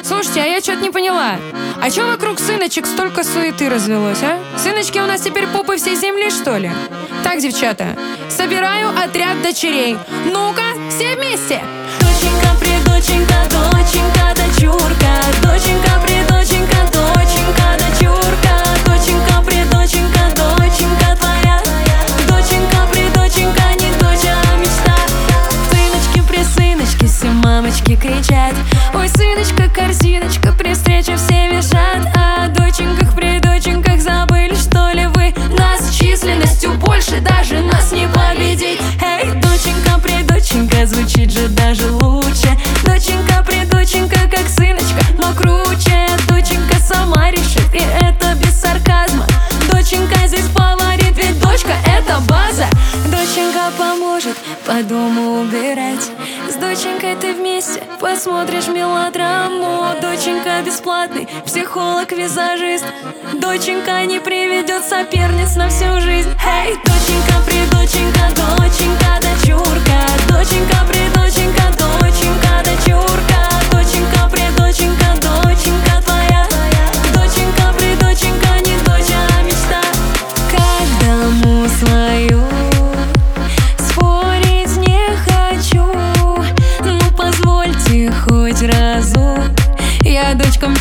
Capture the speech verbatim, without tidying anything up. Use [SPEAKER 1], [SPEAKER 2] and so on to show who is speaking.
[SPEAKER 1] Слушайте, а я что-то не поняла. А чё вокруг сыночек столько суеты развелось, а? Сыночки у нас теперь попы всей земли, что ли? Так, девчата, собираю отряд дочерей. Ну-ка, все вместе!
[SPEAKER 2] Доченька, предоченька, доченька, дочурка. Доченька, предоченька, доченька, дочурка. Доченька, предоченька, доченька твоя. Доченька, предоченька, не дочь, а мечта. Сыночки, присыночки, все мамочки кричат. Ой, сыночка, корзиночка, при встрече все визжат. О доченьках, предоченьках забыли, что ли вы? Нас численностью больше, даже нас не победить. Эй, доченька, предоченька, звучит же даже лучше. Доченька, предоченька, как сыночка, но круче. Доченька сама решит, и это без сарказма. Доченька здесь поварит, ведь дочка это база. Доченька поможет по дому убирать. С доченькой ты вместе посмотришь мелодраму. Доченька бесплатный психолог-визажист. Доченька не приведет соперниц на всю жизнь. Эй, доченька, предоченька, доченька, дочурка. Доченька, предоченька, доченька, дочурка. Доченька, предоченька, доченька твоя. Доченька, предоченька, не дочь, а мечта. Каждому свою, спорить не хочу. Ну позвольте хоть разок я дочкам